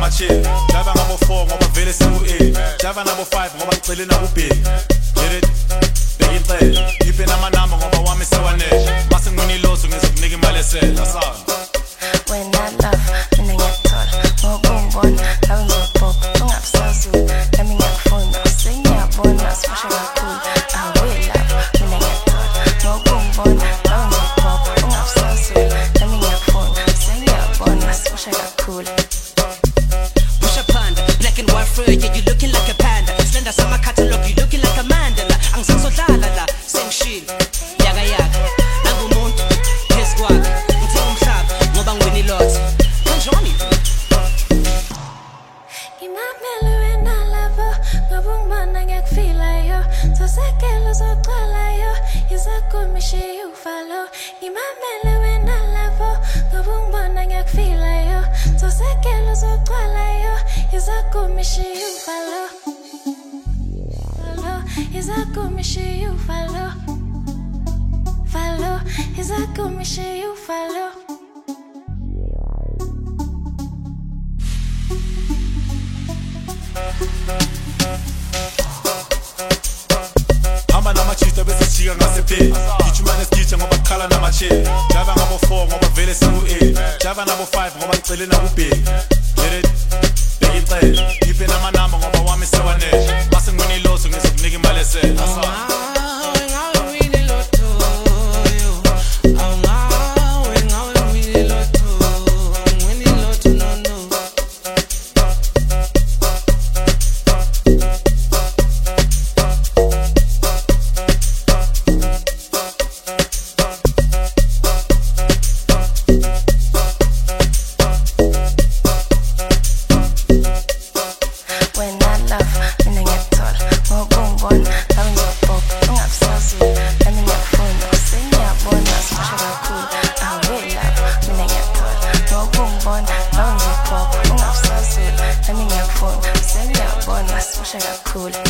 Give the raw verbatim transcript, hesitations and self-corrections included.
nama-chill Java ngabo four ngoba vele siku-A Java nabo five ngoba ngicele naku-big Get it? Bekicele Ngiphe namanamba ngoba wami sewanele Mase ngiwini iloso ngizokunika imali esele Asana When I love, mina ngiyakuthola ngokumbona ngabe ngizophopa ungabusazulu nami ngiyakufuna sengiyabona simusha kakhulu awe love mina ngiyakuthola ngokumbona ngabe ngizophopa ungabusazulu nami ngiyakufuna sengiyabona simusha kakhulu Pusha panda, black and white fur, yeah you looking like a panda Slender sama catalog, you looking like a Mandela Angizangisodlala la, sengishile, yaga yaga Nangumuntu, phezu kwakhe, ngithe umhlaba ngoba ngiwini lot Kanjani? Ngimamele wena lavo ngoba ungibona ngiyakufila yo Zosekelo zocala yo yizakumishe ufalo Ngimamele wena lavo ngoba ungibona ngiyakufila yo Zosekelo zocala yo yizakumishe ufalo Falo yizakumishe ufalo Falo yizakumishe ufalo Hamba nama-cheater bese sijika ngasepheli Gijima nesigitsha ngoba kukhala nama-chill Java ngabo four ngoba vele siku-A Java nabo five ngoba ngicele naku-big Get it? Bekicele Ngiphe namanamba ngoba wami sewanele Mase ngiwini iloso ngizokunika imali esele Asana Cool.